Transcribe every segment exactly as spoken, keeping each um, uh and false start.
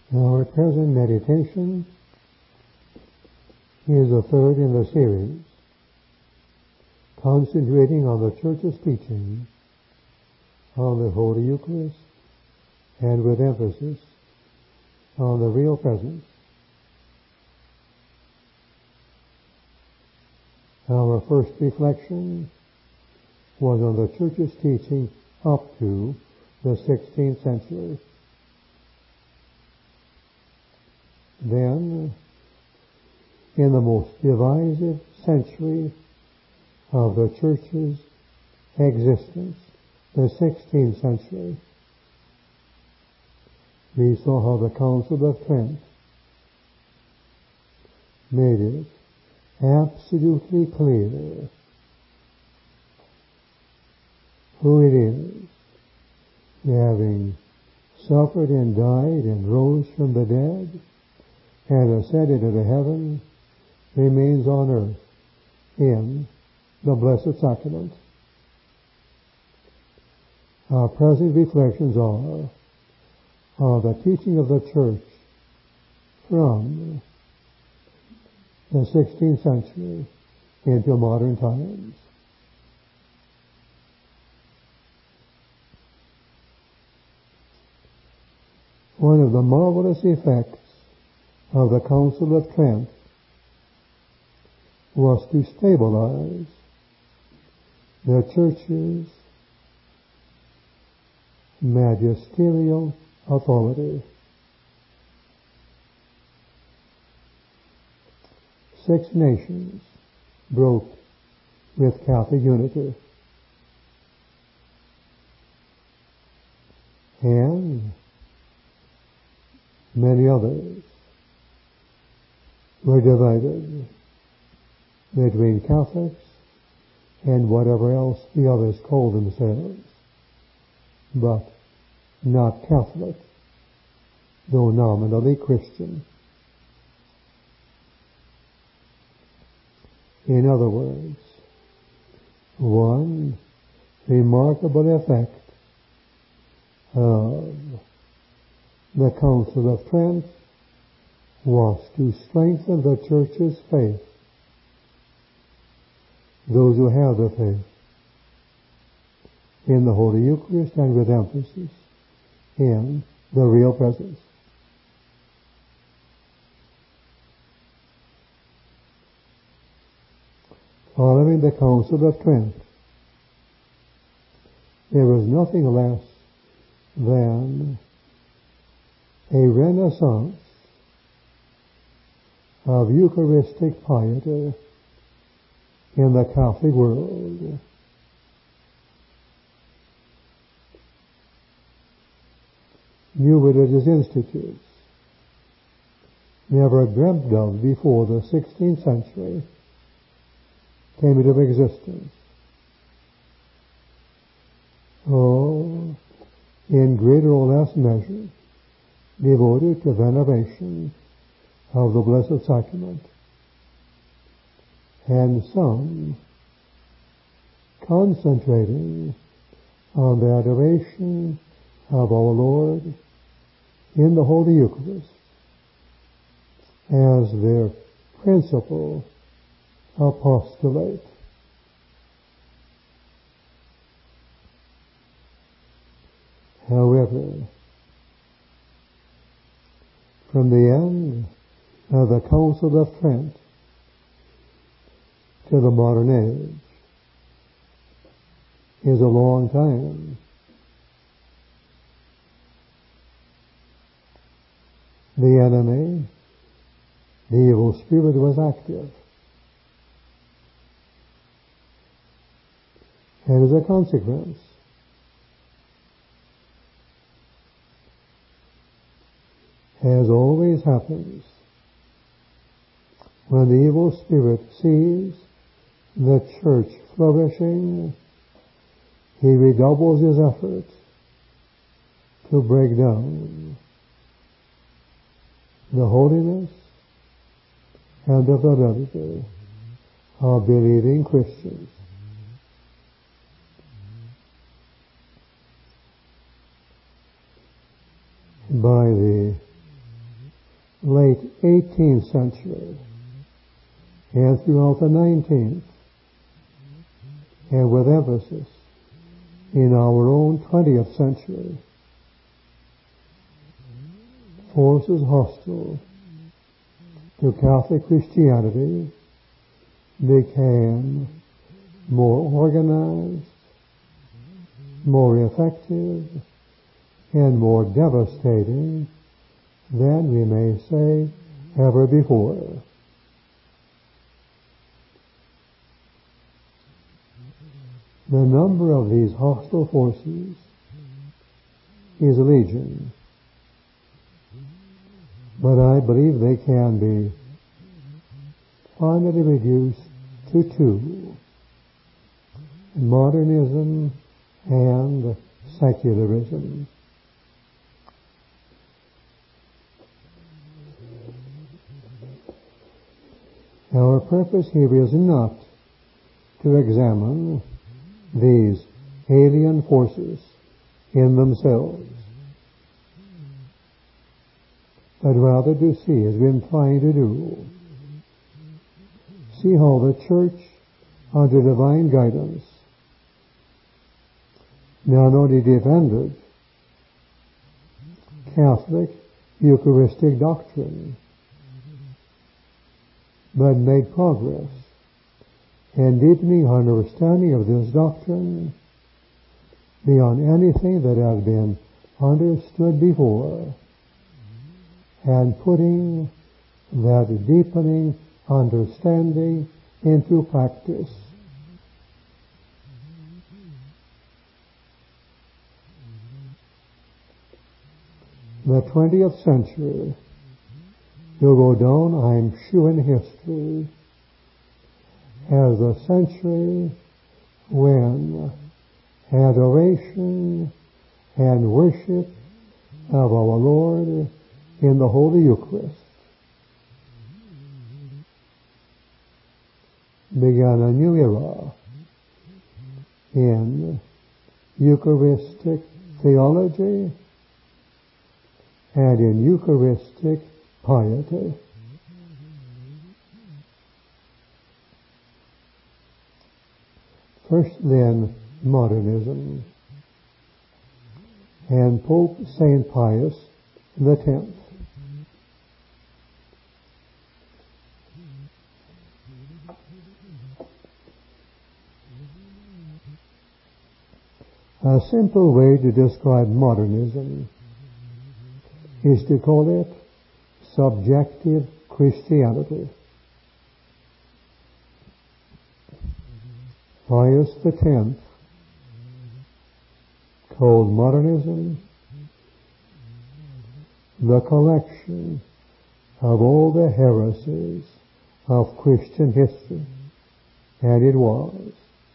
Our present meditation is the third in the series, concentrating on the Church's teaching on the Holy Eucharist and with emphasis on the real presence. Our first reflection was on the Church's teaching up to the sixteenth century. Then, in the most divisive century of the Church's existence, the sixteenth century, we saw how the Council of Trent made it absolutely clear who it is, having suffered and died and rose from the dead and ascended into heaven, remains on earth in the Blessed Sacrament. Our present reflections are on the teaching of the Church from the sixteenth century into modern times. One of the marvelous effects of the Council of Trent was to stabilize the Church's magisterial authority. Six nations broke with Catholic unity, and many others were divided between Catholics and whatever else the others called themselves, but not Catholic, though nominally Christian. In other words, one remarkable effect of the Council of Trent was to strengthen the Church's faith, those who have the faith, in the Holy Eucharist and with emphasis in the real presence. Following the Council of Trent, there was nothing less than a renaissance of Eucharistic piety in the Catholic world. New religious institutes, never dreamt of before the sixteenth century, came into existence. All, in greater or less measure, devoted to veneration of the Blessed Sacrament, and some concentrating on the adoration of our Lord in the Holy Eucharist as their principal apostolate. However, from the end of the Council of Trent to the modern age is a long time. The enemy, the evil spirit, was active. And as a consequence, as always happens, when the evil spirit sees the Church flourishing, he redoubles his efforts to break down the holiness and the fidelity of believing Christians. by the late eighteenth century and throughout the nineteenth, and with emphasis in our own twentieth century, forces hostile to Catholic Christianity became more organized, more effective, and more devastating than we may say ever before. The number of these hostile forces is legion, but I believe they can be finally reduced to two: modernism and secularism. Our purpose here is not to examine these alien forces in themselves, but rather to see, as we've been trying to do, see how the Church, under divine guidance, not only defended Catholic Eucharistic doctrine, but made progress in deepening our understanding of this doctrine beyond anything that had been understood before, and putting that deepening understanding into practice. The twentieth century will go down, I'm sure, in history as a century when adoration and worship of our Lord in the Holy Eucharist began a new era in Eucharistic theology and in Eucharistic piety. First, then, modernism, and Pope Saint Pius the Tenth. A simple way to describe modernism is to call it subjective Christianity. Pius the Tenth called modernism the collection of all the heresies of Christian history, and it was.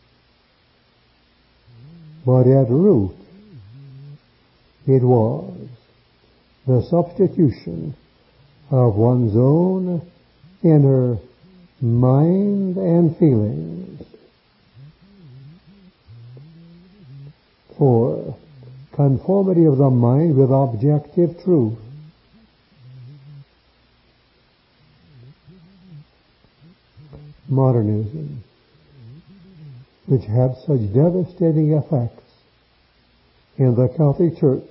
But at root, it was the substitution of one's own inner mind and feelings for conformity of the mind with objective truth. Modernism, which had such devastating effects in the Catholic Church,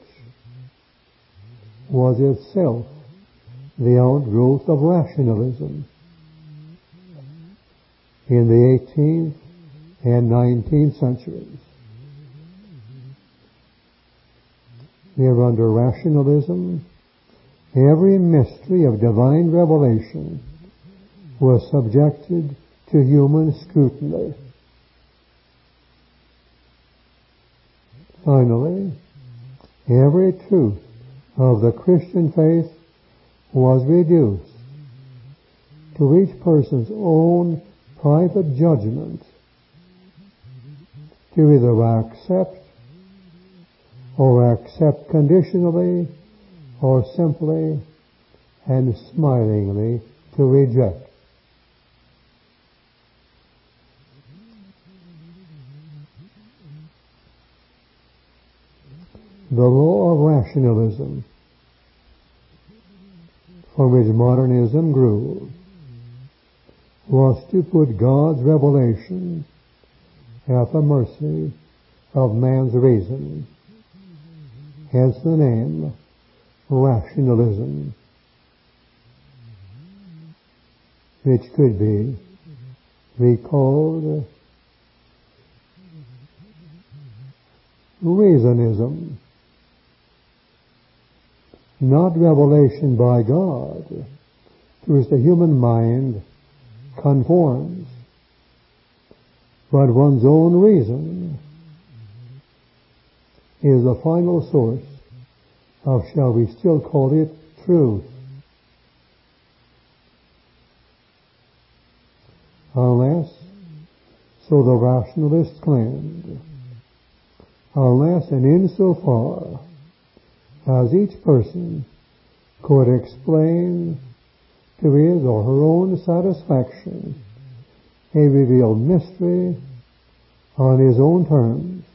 was itself the outgrowth of rationalism in the eighteenth and nineteenth centuries. Here, under rationalism, every mystery of divine revelation was subjected to human scrutiny. Finally, every truth of the Christian faith was reduced to each person's own private judgment to either accept or accept conditionally or simply and smilingly to reject. The law of rationalism from which modernism grew was to put God's revelation at the mercy of man's reason. Hence the name rationalism, which could be recalled reasonism, not revelation by God, to which the human mind conforms, but one's own reason is the final source of, shall we still call it, truth. Unless, so the rationalists claimed, unless and insofar as each person could explain to his or her own satisfaction a revealed mystery on his own terms,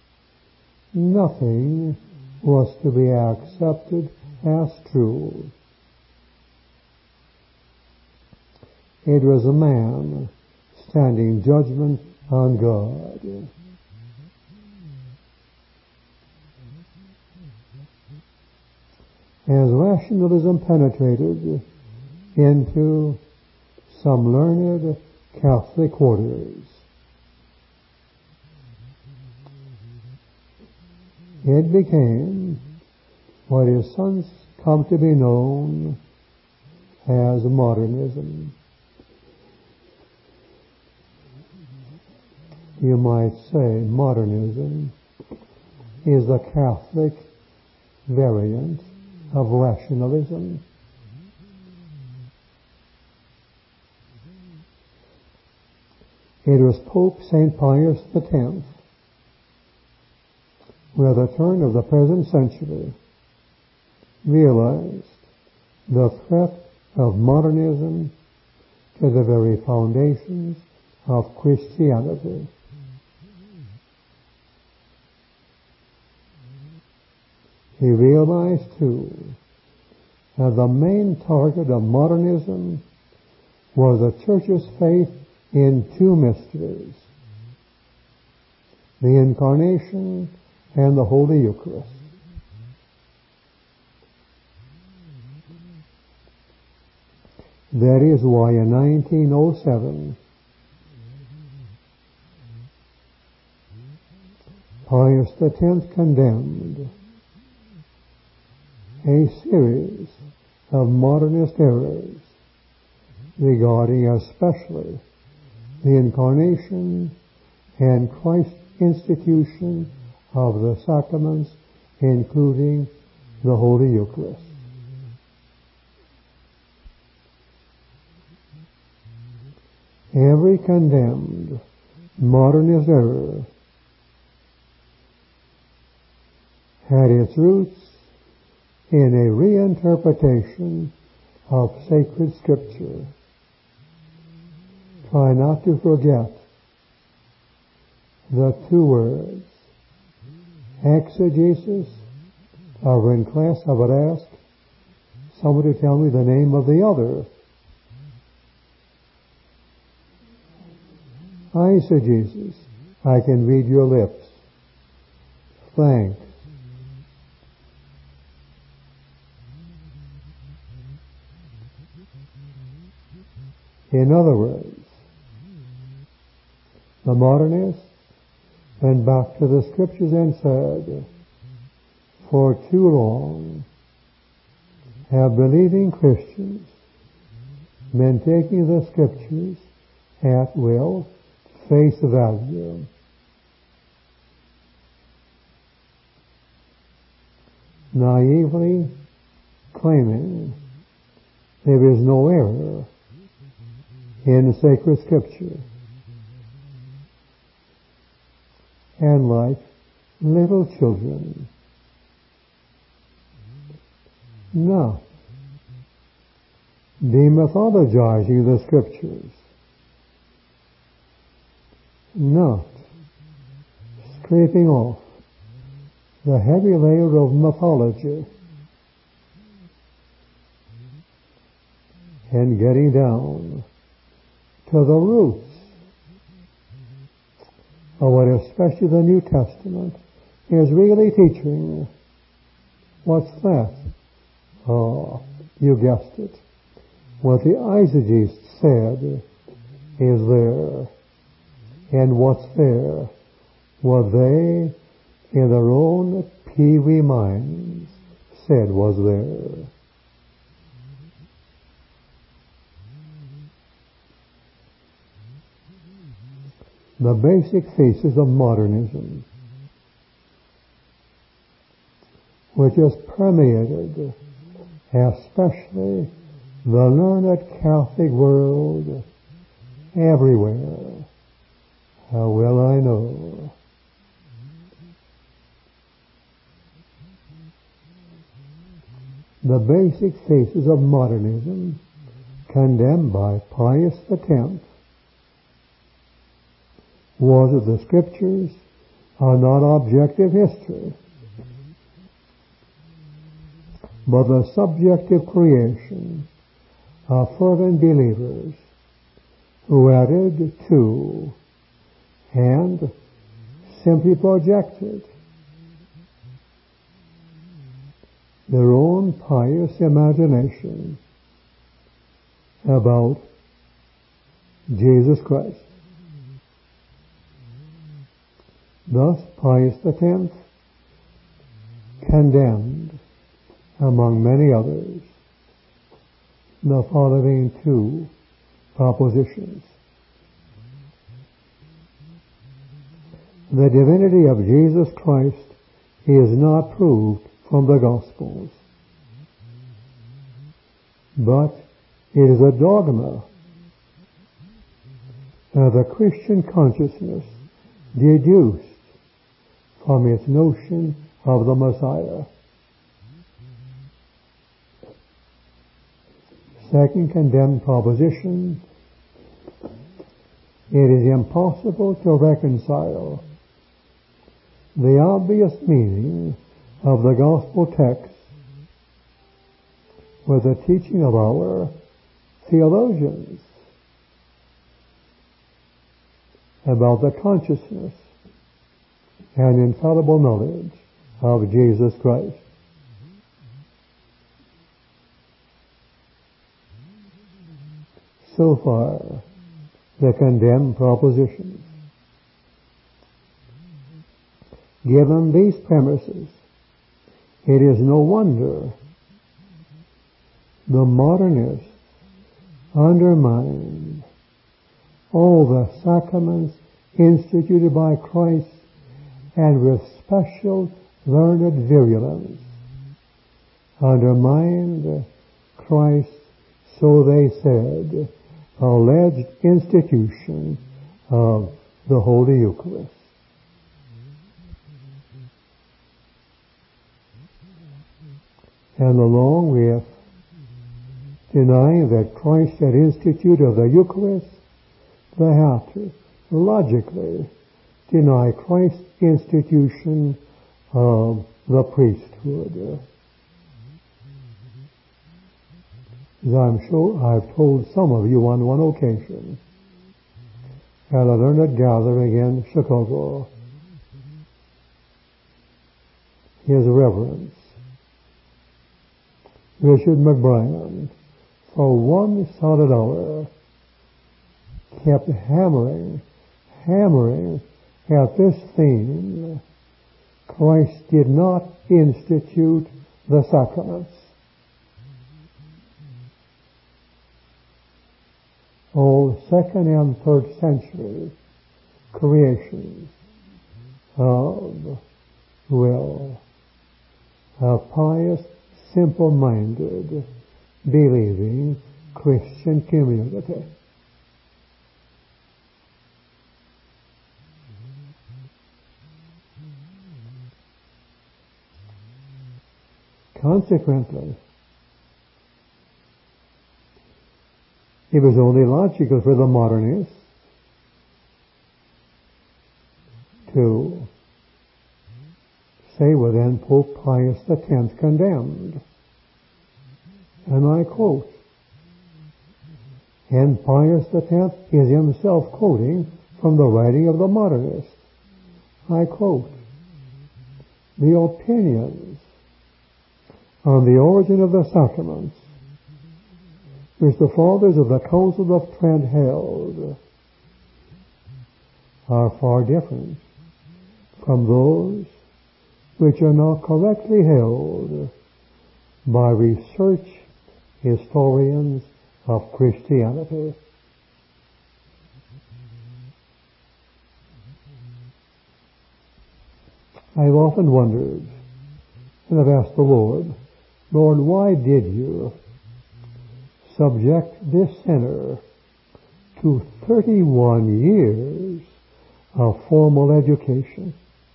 nothing was to be accepted as true. It was a man standing judgment on God. As rationalism penetrated into some learned Catholic quarters, it became what is since come to be known as modernism. You might say modernism is the Catholic variant of rationalism. It was Pope Saint Pius the Tenth, who at the turn of the present century realized the threat of modernism to the very foundations of Christianity. He realized, too, that the main target of modernism was the Church's faith in two mysteries, the Incarnation and the Holy Eucharist. That is why in nineteen oh seven, Pius the Tenth condemned a series of modernist errors regarding especially the Incarnation and Christ's institution of the sacraments, including the Holy Eucharist. Every condemned modernist error had its roots in a reinterpretation of sacred Scripture. Try not to forget the two words, exegesis, or in class I would ask somebody to tell me the name of the other. Eisegesis, I can read your lips. Thanks. In other words, the modernists went back to the Scriptures and said, for too long have believing Christians been taking the Scriptures at will, face value. Naively claiming there is no error in the sacred Scripture. And like little children, not demythologizing the Scriptures, not scraping off the heavy layer of mythology, and getting down to the roots of what especially the New Testament is really teaching. What's that? Oh, you guessed it. What the eisegests said is there. And what's there? What they, in their own peewee minds, said was there. The basic thesis of modernism, which has permeated especially the learned Catholic world everywhere. How well I know. The basic thesis of modernism, condemned by Pius the Tenth, was that the Scriptures are not objective history, but the subjective creation of fervent believers who added to and simply projected their own pious imagination about Jesus Christ. Thus Pius the Tenth condemned, among many others, the following two propositions. The divinity of Jesus Christ is not proved from the Gospels, but it is a dogma of the Christian consciousness deduced from its notion of the Messiah. Second condemned proposition: it is impossible to reconcile the obvious meaning of the gospel text with the teaching of our theologians about the consciousness and infallible knowledge of Jesus Christ. So far, the condemned propositions. Given these premises, it is no wonder the modernists undermine all the sacraments instituted by Christ, and with special learned virulence undermined Christ's, so they said, alleged institution of the Holy Eucharist. And along with denying that Christ had instituted the Eucharist, they have to logically deny Christ's institution of the priesthood. As I'm sure I've told some of you on one occasion at a learned gathering in Chicago, His Reverence Richard McBrien, for one solid hour, kept hammering, hammering at this theme: Christ did not institute the sacraments. All second and third century creations of, well, a pious, simple-minded, believing Christian community. Consequently, it was only logical for the modernists to say, well then, Pope Pius the Tenth condemned. And I quote, And Pius the Tenth is himself quoting from the writing of the modernist. I quote, "The opinions on the origin of the sacraments which the fathers of the Council of Trent held are far different from those which are now correctly held by research historians of Christianity." I've often wondered, and I've asked the Lord, Lord, why did you subject this sinner to thirty-one years of formal education?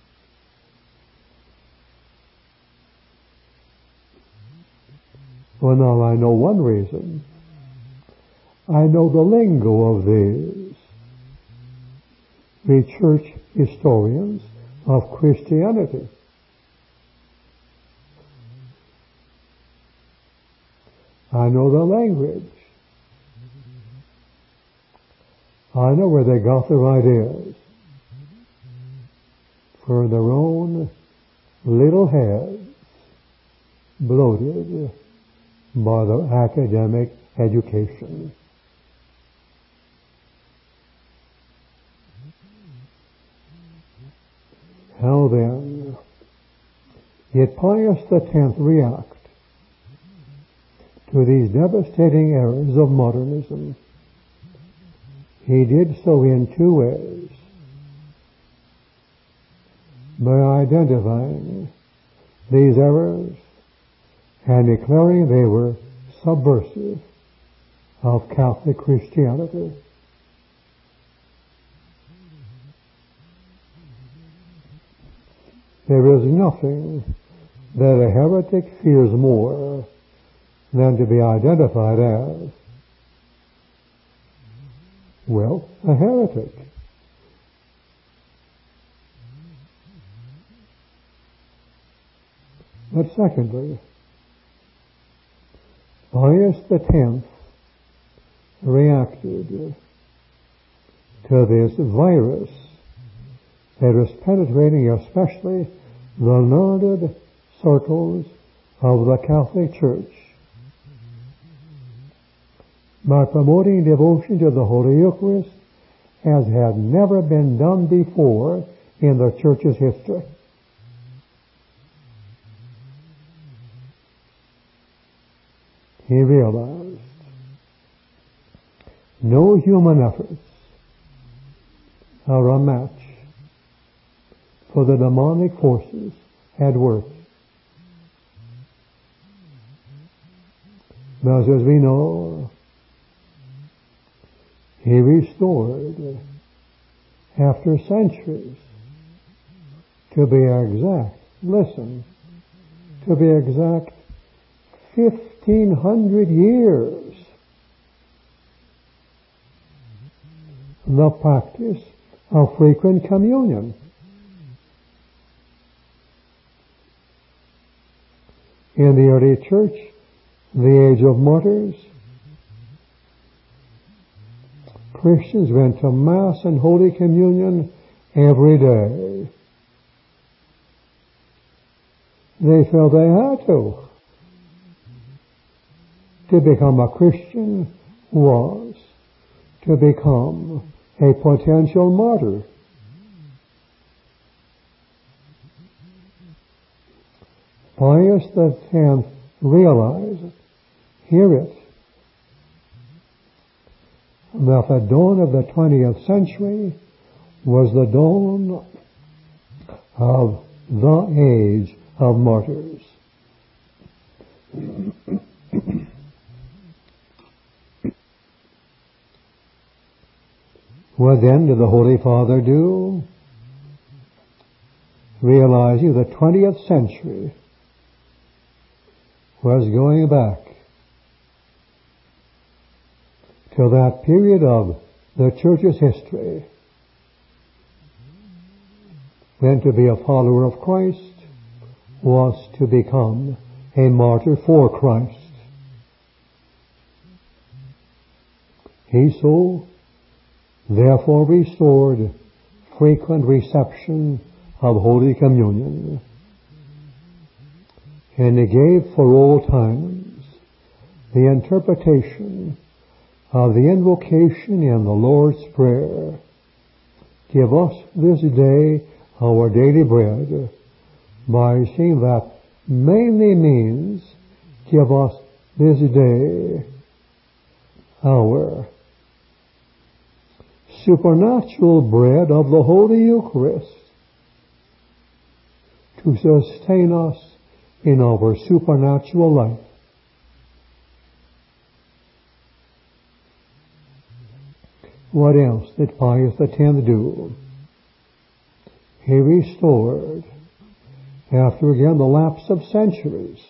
Well, now I know one reason. I know the lingo of these, the church historians of Christianity. I know the language. I know where they got their ideas for their own little heads bloated by their academic education. How then did Pius the Tenth react to these devastating errors of modernism? He did so in two ways. By identifying these errors and declaring they were subversive of Catholic Christianity. There is nothing that a heretic fears more than to be identified as, well, a heretic. But secondly, Pius the Tenth reacted to this virus that was penetrating especially the learned circles of the Catholic Church by promoting devotion to the Holy Eucharist as had never been done before in the Church's history. He realized no human efforts are a match for the demonic forces at work. Thus, as we know, he restored, after centuries, to be exact, listen, to be exact, fifteen hundred years, the practice of frequent communion. In the early church, the age of martyrs, Christians went to Mass and Holy Communion every day. They felt they had to. To become a Christian was to become a potential martyr. Pius the Tenth realized, hear it, that the dawn of the twentieth century was the dawn of the age of martyrs. What then did the Holy Father do? Realizing the twentieth century was going back to that period of the Church's history when to be a follower of Christ was to become a martyr for Christ. He so therefore restored frequent reception of Holy Communion, and he gave for all times the interpretation of the invocation in the Lord's Prayer, "Give us this day our daily bread," by saying that mainly means, "Give us this day our supernatural bread of the Holy Eucharist to sustain us in our supernatural life." What else did Pius the Tenth do? He restored, after again the lapse of centuries,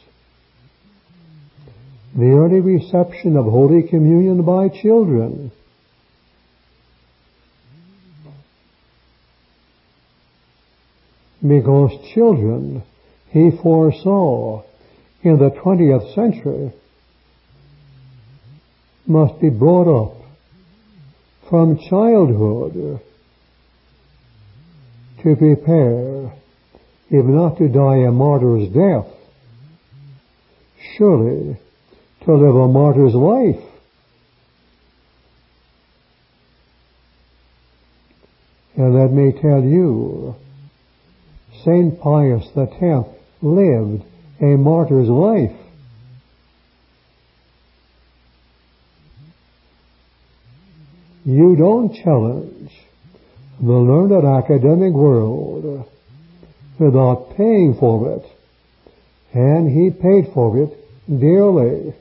the early reception of Holy Communion by children. Because children, he foresaw in the twentieth century, must be brought up from childhood to prepare, if not to die a martyr's death, surely to live a martyr's life. And let me tell you, Saint Pius the Tenth lived a martyr's life. You don't challenge the learned academic world without paying for it, and he paid for it dearly.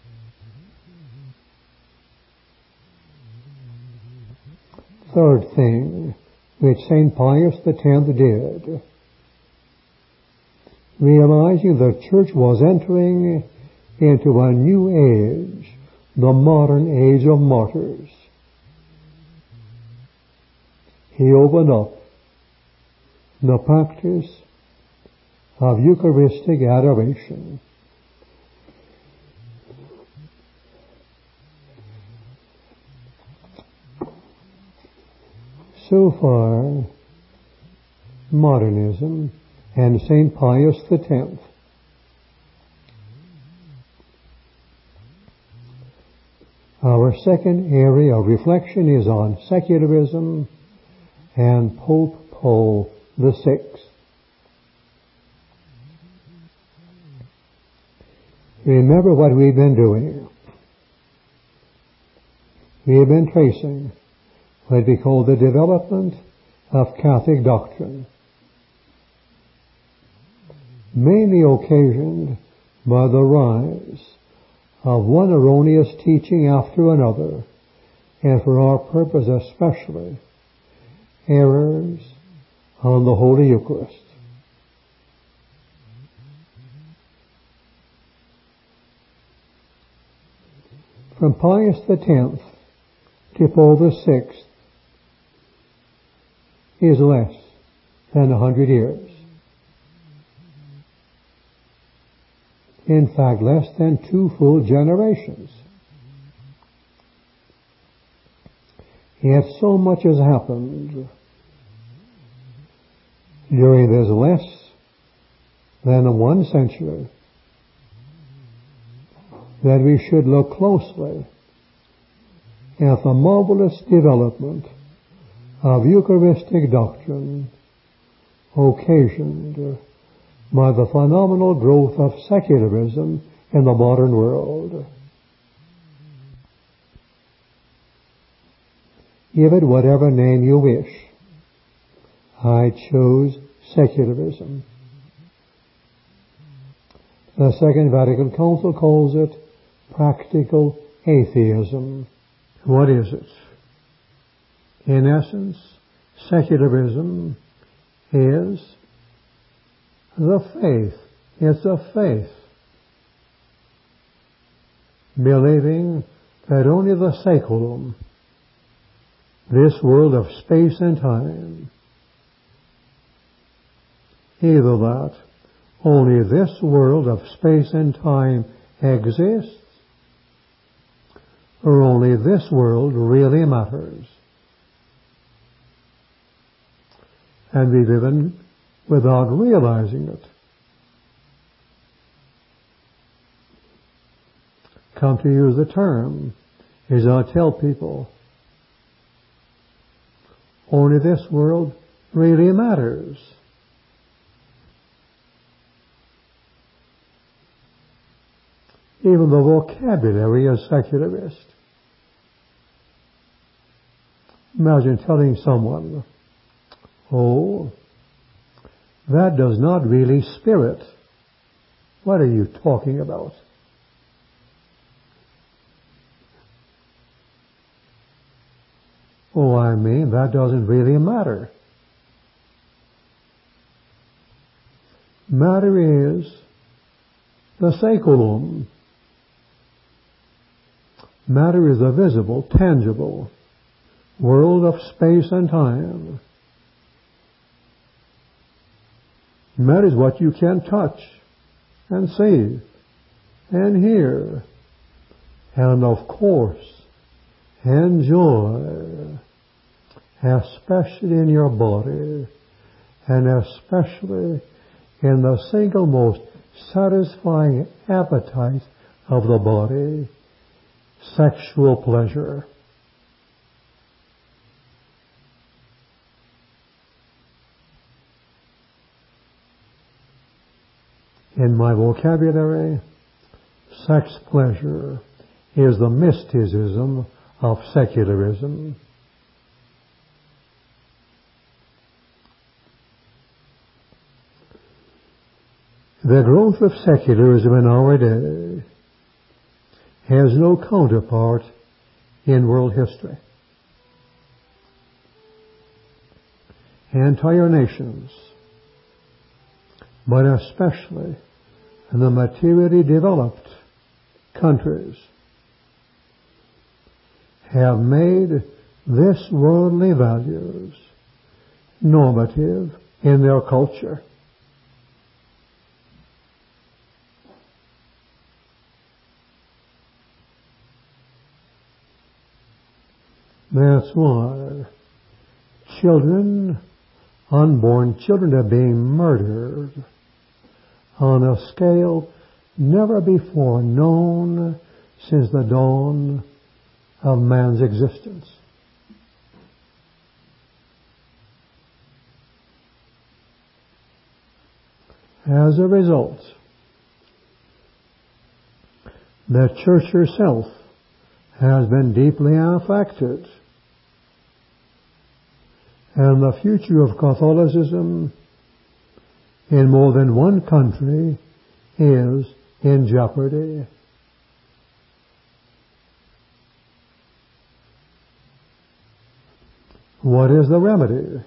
Third thing which Saint Pius the Tenth did, realizing the Church was entering into a new age, the modern age of martyrs, he opened up the practice of Eucharistic adoration. So far, modernism and Saint Pius the Tenth. Our second area of reflection is on secularism and Pope Paul the Sixth. Remember what we've been doing. We have been tracing what we call the development of Catholic doctrine, mainly occasioned by the rise of one erroneous teaching after another, and for our purpose especially, errors on the Holy Eucharist. From Pius the Tenth to Paul the Sixth is less than a hundred years. In fact, less than two full generations. Yet so much has happened during this less than one century that we should look closely at the marvelous development of Eucharistic doctrine occasioned by the phenomenal growth of secularism in the modern world. Give it whatever name you wish. I chose secularism. The Second Vatican Council calls it practical atheism. What is it? In essence, secularism is the faith. It's a faith. Believing that only the saeculum, this world of space and time, either that only this world of space and time exists, or only this world really matters. And we live in without realizing it. Come to use the term, as I tell people, only this world really matters. Even the vocabulary is secularist. Imagine telling someone, oh, that does not really spirit. What are you talking about? Oh, I mean, that doesn't really matter. Matter is the saeculum. Matter is the visible, tangible world of space and time. Matter is what you can touch and see and hear and, of course, enjoy, especially in your body and especially in the single most satisfying appetite of the body, sexual pleasure. In my vocabulary, sex pleasure is the mysticism of secularism. The growth of secularism in our day has no counterpart in world history. Entire nations, but especially in the materially developed countries, have made this worldly values normative in their culture. That's why children, unborn children, are being murdered on a scale never before known since the dawn of man's existence. As a result, the church herself has been deeply affected, and the future of Catholicism in more than one country is in jeopardy. What is the remedy?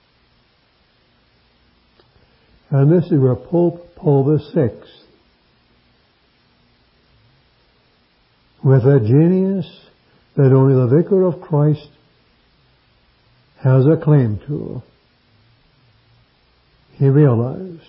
And this is where Pope Paul the Sixth, with a genius that only the Vicar of Christ has a claim to, he realized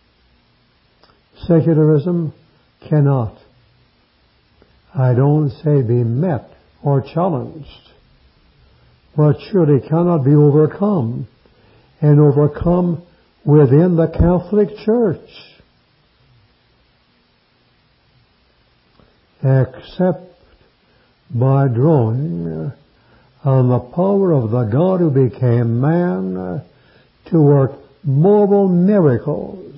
secularism cannot, I don't say be met or challenged, but surely cannot be overcome, and overcome within the Catholic Church, except by drawing on the power of the God who became man to work moral miracles.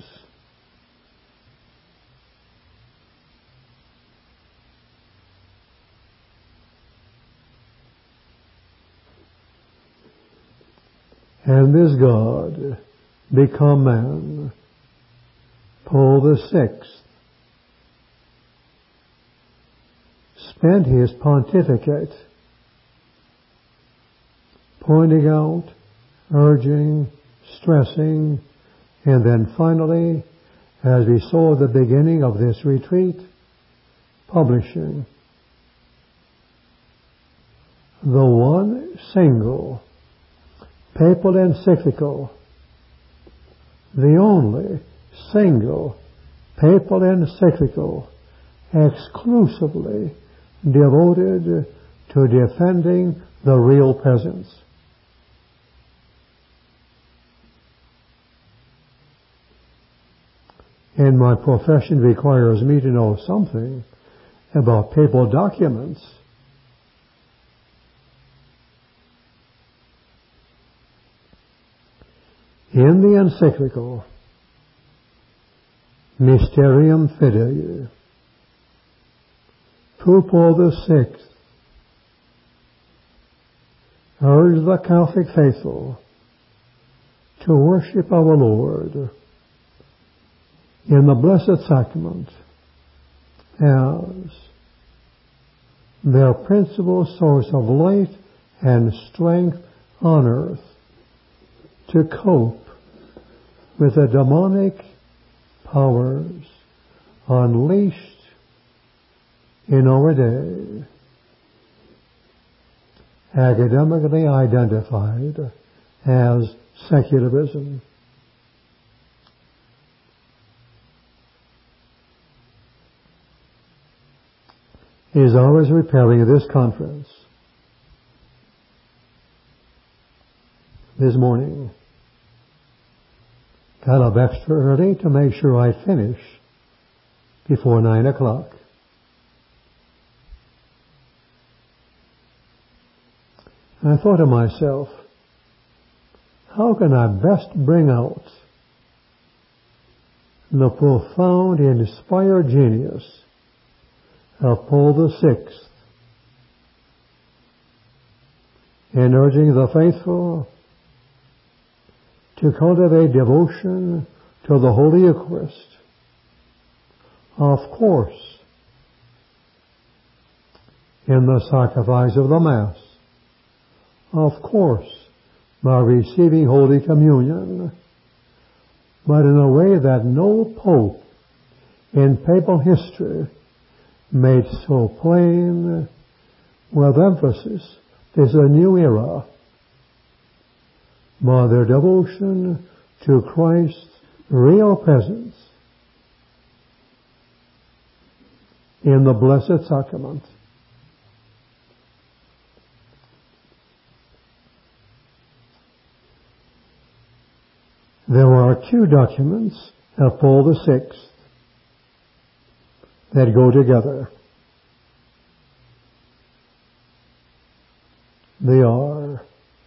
And this God become man, Paul the Sixth, spent his pontificate pointing out, urging, stressing, and then finally, as we saw at the beginning of this retreat, publishing the one single papal encyclical, the only single papal encyclical exclusively devoted to defending the real peasants. And my profession requires me to know something about papal documents. In the encyclical Mysterium Fidei, Pope Paul the Sixth urged the Catholic faithful to worship our Lord in the Blessed Sacrament as their principal source of light and strength on earth to cope with the demonic powers unleashed in our day, academically identified as secularism. As I was preparing this conference this morning, got up extra early to make sure I'd finish before nine o'clock. I thought to myself, how can I best bring out the profound, inspired genius of Paul the Sixth in urging the faithful to cultivate devotion to the Holy Eucharist? Of course, in the sacrifice of the Mass. Of course, by receiving Holy Communion, but in a way that no pope in papal history made so plain with emphasis. This is a new era. By their devotion to Christ's real presence in the Blessed Sacrament. There are two documents of Paul the Sixth that go together. They are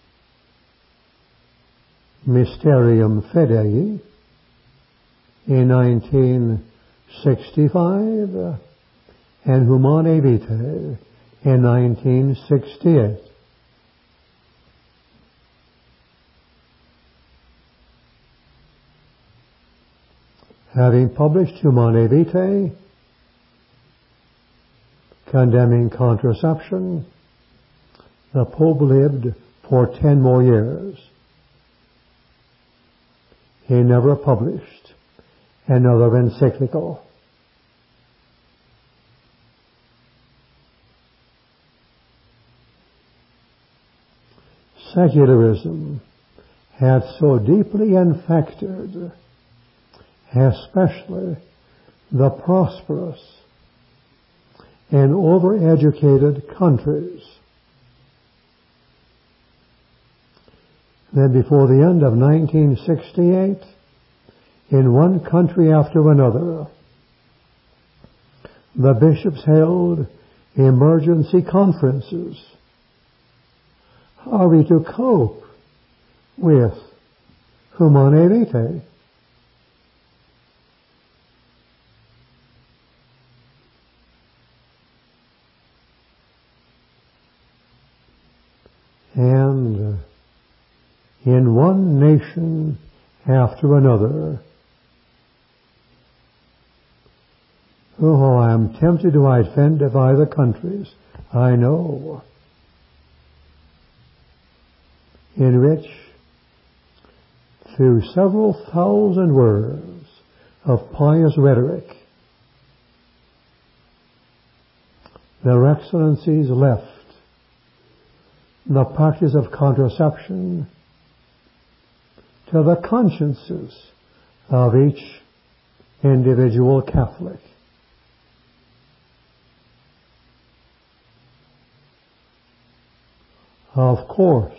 Mysterium Fidei in nineteen sixty-five and Humanae Vitae in nineteen sixty-eight. Having published Humanae Vitae, condemning contraception, the Pope lived for ten more years. He never published another encyclical. Secularism had so deeply infected, especially the prosperous and overeducated countries, that before the end of nineteen sixty-eight, in one country after another, the bishops held emergency conferences. How are we to cope with Humanae Vitae? And in one nation after another, oh, I am tempted to identify the countries, I know, in which, through several thousand words of pious rhetoric, their excellencies left the practice of contraception to the consciences of each individual Catholic. of course,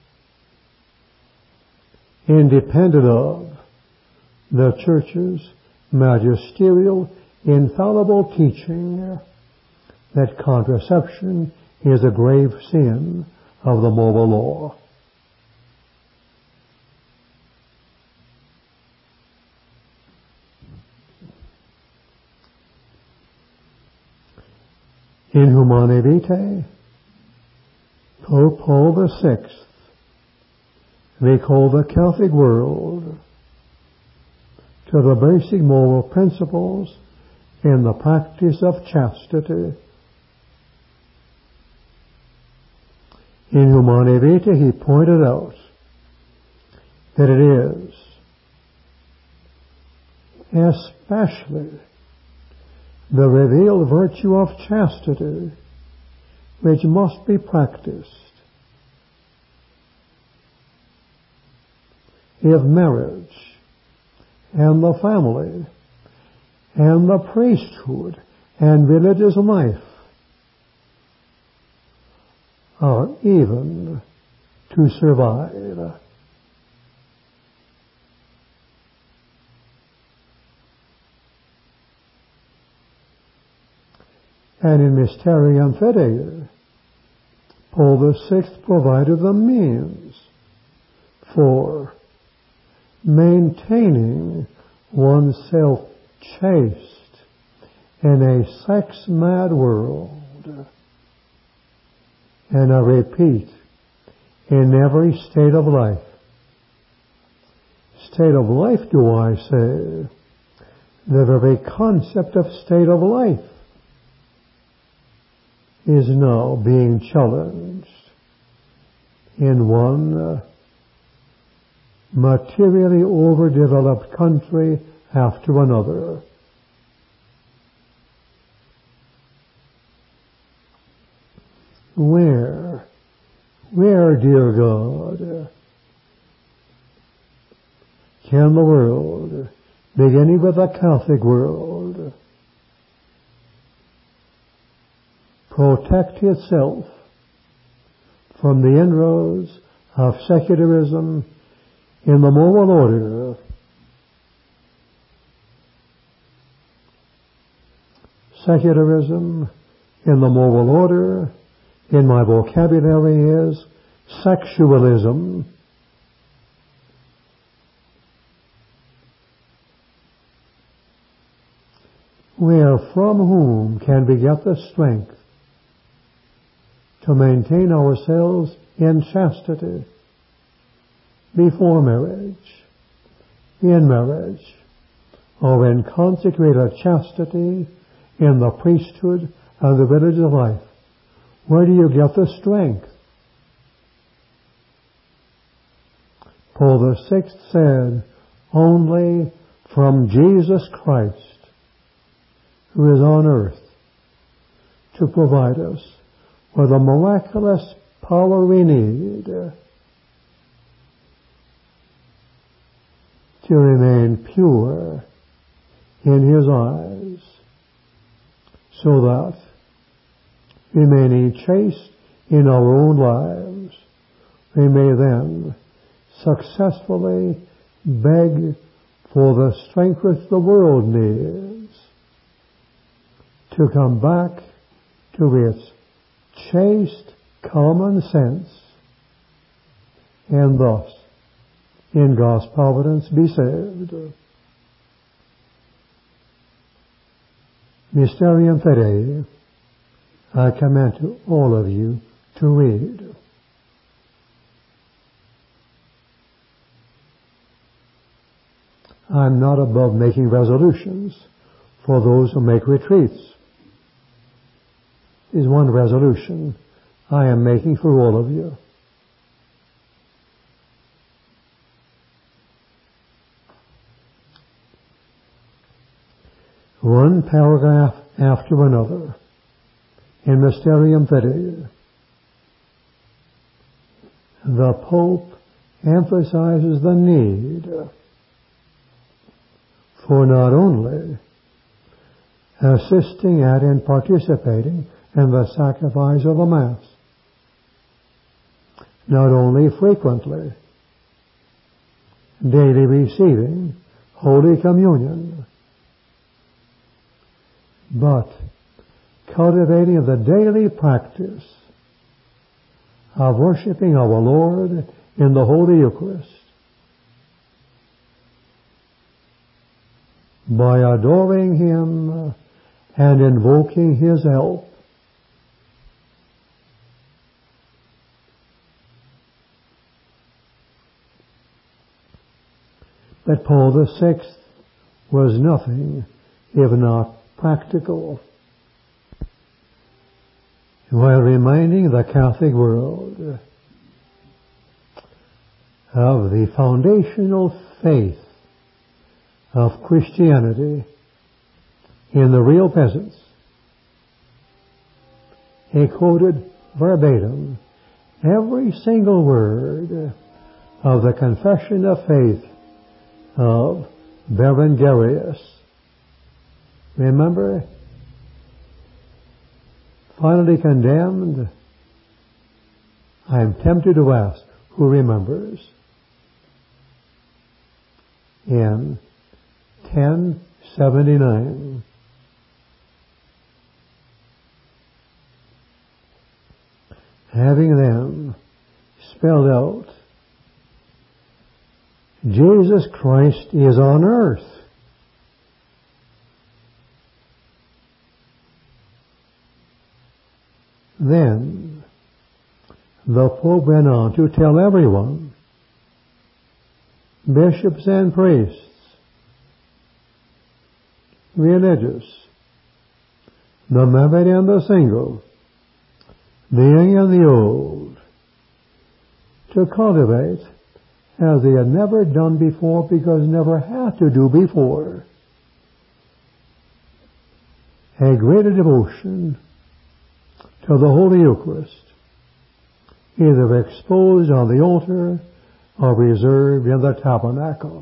independent of the Church's magisterial, infallible teaching that contraception is a grave sin of the moral law. In Humanae Vitae, Pope Paul the Sixth recalled the Catholic world to the basic moral principles in the practice of chastity. In Humanae Vitae, he pointed out that it is especially the revealed virtue of chastity which must be practiced if marriage and the family and the priesthood and religious life are even to survive. And in Mysterium Fidei, Paul the Sixth provided the means for maintaining oneself chaste in a sex-mad world. And I repeat, in every state of life. State of life, do I say? The very concept of state of life is now being challenged in one uh, materially overdeveloped country after another. Where, where, dear God, can the world, beginning with the Catholic world, protect itself from the inroads of secularism in the moral order? Secularism in the moral order, in my vocabulary, is sexualism. Where, from whom can we get the strength to maintain ourselves in chastity before marriage, in marriage, or in consecrated chastity in the priesthood and the religious life? Where do you get the strength? Paul the Sixth said, only from Jesus Christ, who is on earth to provide us with the miraculous power we need to remain pure in His eyes, so that, remaining chaste in our own lives, we may then successfully beg for the strength which the world needs to come back to its chaste common sense, and thus, in God's providence, be saved. Mysterium Fidei, I commend to all of you to read. I'm not above making resolutions for those who make retreats. Is one resolution I am making for all of you. One paragraph after another in Mysterium Fidei, the Pope emphasizes the need for not only assisting at and participating in the sacrifice of the Mass, not only frequently, daily receiving Holy Communion, but cultivating the daily practice of worshiping our Lord in the Holy Eucharist by adoring Him and invoking His help. But Paul the Sixth was nothing if not practical, while reminding the Catholic world of the foundational faith of Christianity in the real peasants. He quoted verbatim every single word of the Confession of Faith of Berengarius. Remember? Finally condemned. I am tempted to ask, who remembers? In ten seventy-nine. Having then spelled out Jesus Christ is on earth, then the Pope went on to tell everyone, bishops and priests, religious, the married and the single, the young and the old, to cultivate as they had never done before because never had to do before, a greater devotion to the Holy Eucharist, either exposed on the altar or reserved in the tabernacle.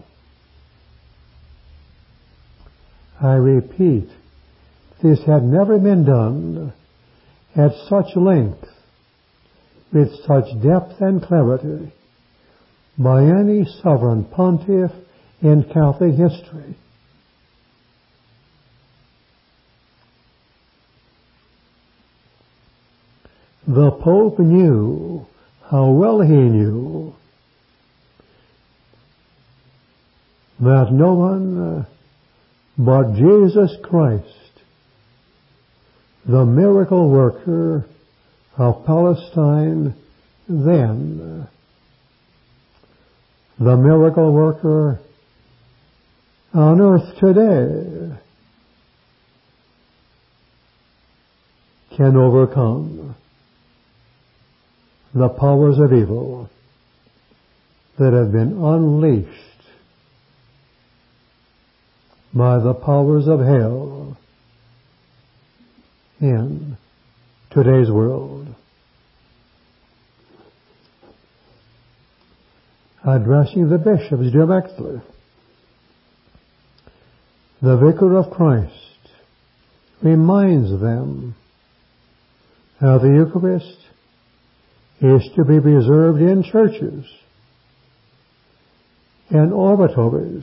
I repeat, this had never been done at such length, with such depth and clarity, by any sovereign pontiff in Catholic history. The Pope knew how well he knew that no one but Jesus Christ, the miracle worker of Palestine then, the miracle worker on earth today, can overcome the powers of evil that have been unleashed by the powers of hell in today's world. Addressing the bishops directly, the Vicar of Christ reminds them how the Eucharist is to be preserved in churches, in oratories,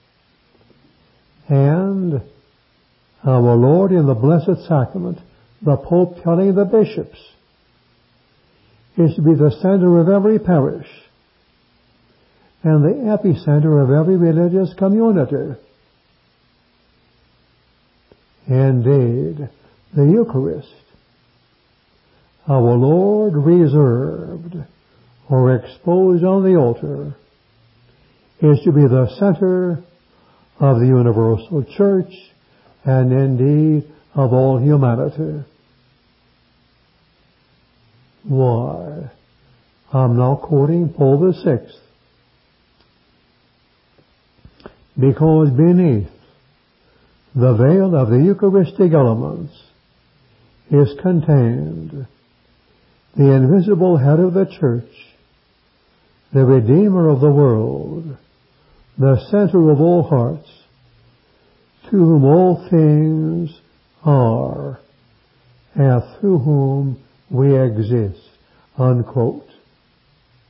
and our Lord in the Blessed Sacrament, the Pope telling the bishops, is to be the center of every parish and the epicenter of every religious community. Indeed, the Eucharist, our Lord reserved or exposed on the altar, is to be the center of the universal church and indeed of all humanity. Why? I'm now quoting Paul the Sixth. Because beneath the veil of the Eucharistic elements is contained the invisible head of the church, the Redeemer of the world, the center of all hearts, to whom all things are, and through whom we exist. Unquote.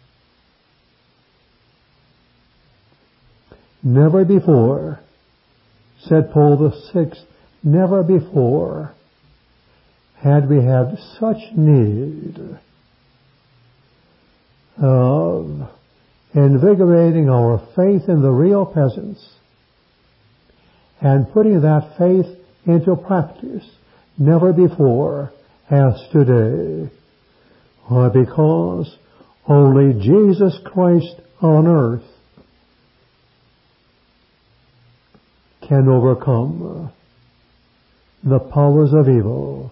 Never before, said Paul the Sixth, never before had we had such need of invigorating our faith in the real presence and putting that faith into practice. Never before as today. Why? Because only Jesus Christ on earth can overcome the powers of evil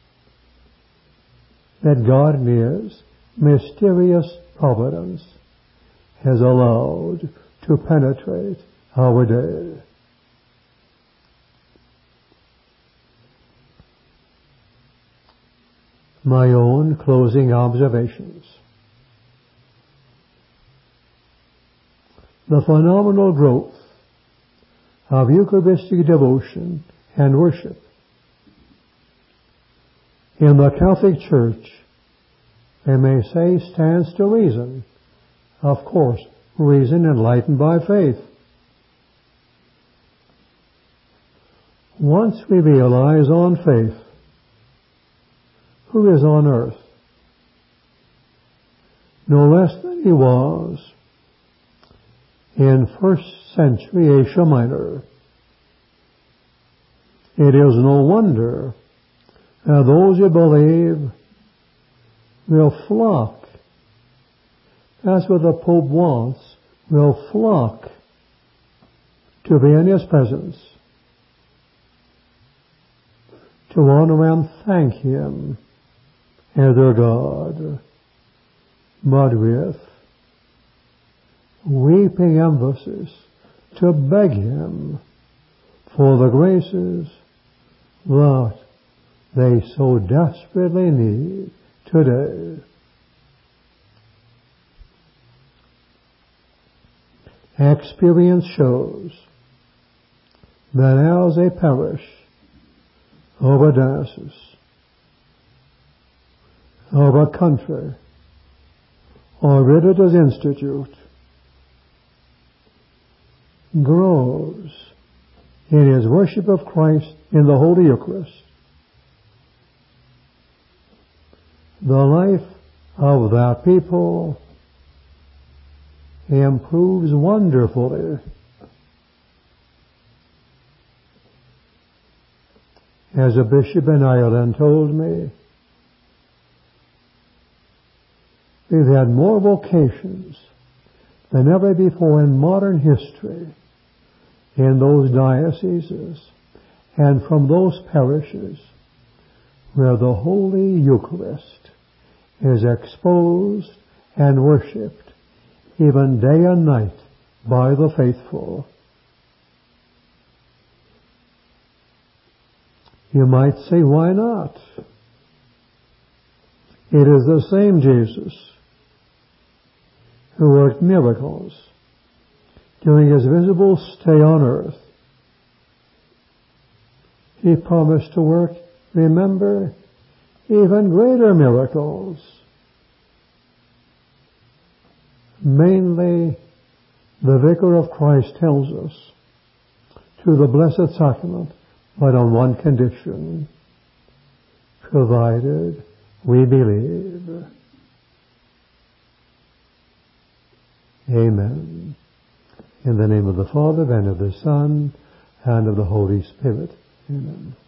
that God in His mysterious providence has allowed to penetrate our day. My own closing observations. The phenomenal growth of Eucharistic devotion and worship in the Catholic Church, I may say, stands to reason. Of course, reason enlightened by faith. Once we realize on faith who is on earth, no less than he was in first century Asia Minor, it is no wonder that those who believe will flock. That's what the Pope wants, will flock to be in his presence, to honor and thank him as their God, but with weeping emphasis to beg him for the graces that they so desperately need today. Experience shows that as a parish of a diocese, of a country, or religious institute grows in his worship of Christ in the Holy Eucharist, the life of that people improves wonderfully. As a bishop in Ireland told me, we've had more vocations than ever before in modern history in those dioceses and from those parishes where the Holy Eucharist is exposed and worshipped even day and night by the faithful. You might say, why not? It is the same Jesus who worked miracles during his visible stay on earth. He promised to work, remember, even greater miracles. Mainly, the Vicar of Christ tells us, through the Blessed Sacrament, but on one condition, provided we believe. Amen. In the name of the Father, and of the Son, and of the Holy Spirit. Amen.